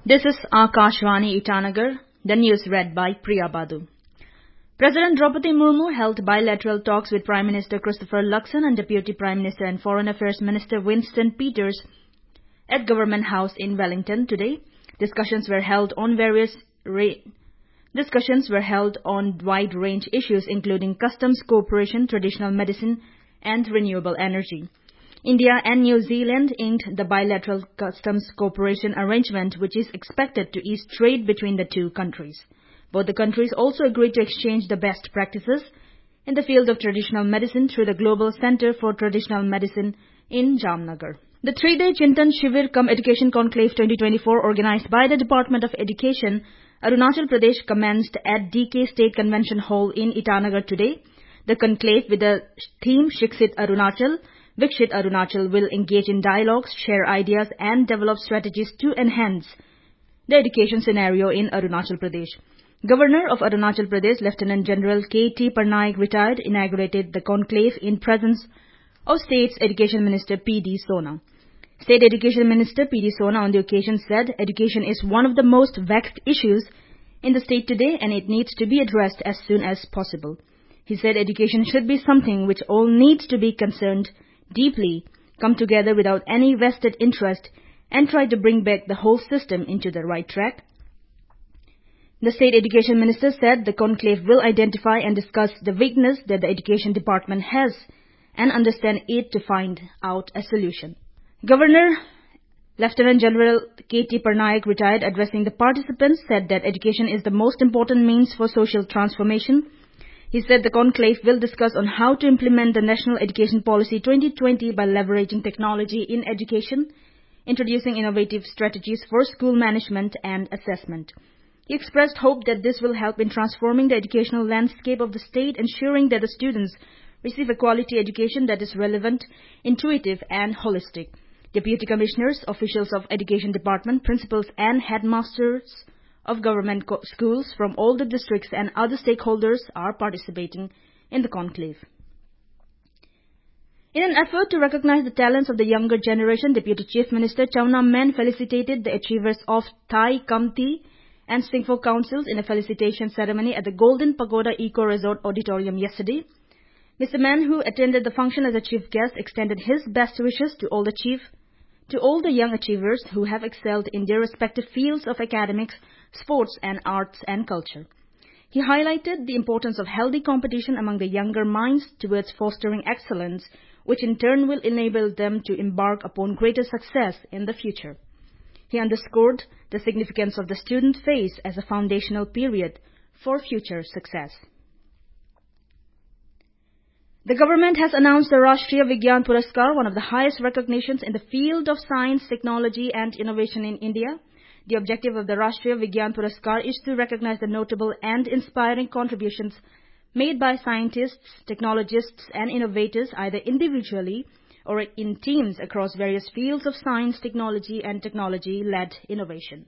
This is Akashvani Itanagar, the news read by Priya Badu. President Draupadi Murmu held bilateral talks with Prime Minister Christopher Luxon and Deputy Prime Minister and Foreign Affairs Minister Winston Peters at Government House in Wellington today. Discussions were held on wide-range issues including customs cooperation, traditional medicine and renewable energy. India and New Zealand inked the bilateral customs cooperation arrangement, which is expected to ease trade between the two countries. Both the countries also agreed to exchange the best practices in the field of traditional medicine through the Global Center for Traditional Medicine in Jamnagar. The 3-day Chintan Shivir Cum Education Conclave 2024 organized by the Department of Education, Arunachal Pradesh commenced at DK State Convention Hall in Itanagar today. The conclave with the theme Shikshit Arunachal, Vikshit Arunachal will engage in dialogues, share ideas and develop strategies to enhance the education scenario in Arunachal Pradesh. Governor of Arunachal Pradesh, Lieutenant General K.T. Parnaik, retired, inaugurated the conclave in presence of State's Education Minister P.D. Sona. State Education Minister P.D. Sona on the occasion said, education is one of the most vexed issues in the state today and it needs to be addressed as soon as possible. He said education should be something which all needs to be concerned deeply, come together without any vested interest and try to bring back the whole system into the right track. The State Education Minister said the conclave will identify and discuss the weakness that the Education Department has and understand it to find out a solution. Governor Lieutenant General K.T. Parnaik, retired, addressing the participants, said that education is the most important means for social transformation. He said the conclave will discuss on how to implement the National Education Policy 2020 by leveraging technology in education, introducing innovative strategies for school management and assessment. He expressed hope that this will help in transforming the educational landscape of the state, ensuring that the students receive a quality education that is relevant, intuitive and holistic. Deputy Commissioners, officials of Education Department, principals and headmasters of government schools from all the districts and other stakeholders are participating in the conclave. In an effort to recognize the talents of the younger generation, Deputy Chief Minister Chawna Men felicitated the achievers of Thai Kamti and Singapore Councils in a felicitation ceremony at the Golden Pagoda Eco Resort Auditorium yesterday. Mr. Men, who attended the function as a chief guest, extended his best wishes to all the young achievers who have excelled in their respective fields of academics, sports and arts and culture. He highlighted the importance of healthy competition among the younger minds towards fostering excellence, which in turn will enable them to embark upon greater success in the future. He underscored the significance of the student phase as a foundational period for future success. The government has announced the Rashtriya Vigyan Puraskar, one of the highest recognitions in the field of science, technology and innovation in India. The objective of the Rashtriya Vigyan Puraskar is to recognize the notable and inspiring contributions made by scientists, technologists and innovators either individually or in teams across various fields of science, technology and technology-led innovation.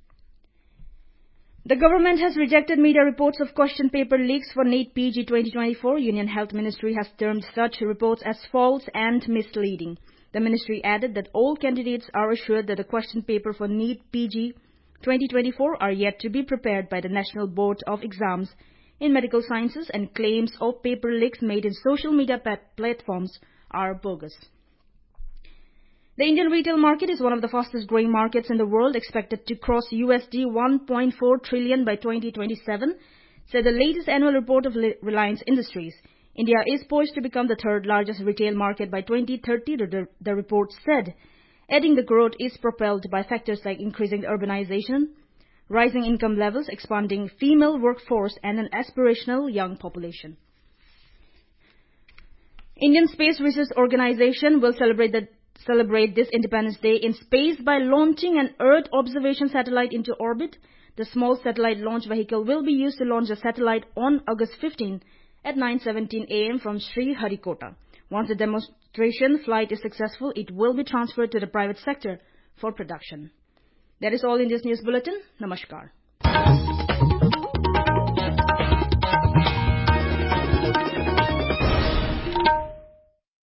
The government has rejected media reports of question paper leaks for NEET PG 2024. Union Health Ministry has termed such reports as false and misleading. The ministry added that all candidates are assured that the question paper for NEET PG 2024 are yet to be prepared by the National Board of Exams in Medical Sciences, and claims of paper leaks made in social media platforms are bogus. The Indian retail market is one of the fastest growing markets in the world, expected to cross USD 1.4 trillion by 2027, said the latest annual report of Reliance Industries. India is poised to become the third largest retail market by 2030, the report said, adding the growth is propelled by factors like increasing urbanization, rising income levels, expanding female workforce and an aspirational young population. Indian Space Research Organisation will celebrate this Independence Day in space by launching an Earth observation satellite into orbit. The small satellite launch vehicle will be used to launch the satellite on August 15 at 9:17 a.m. from Sriharikota. Once the demonstration flight is successful, it will be transferred to the private sector for production. That is all in this news bulletin. Namaskar.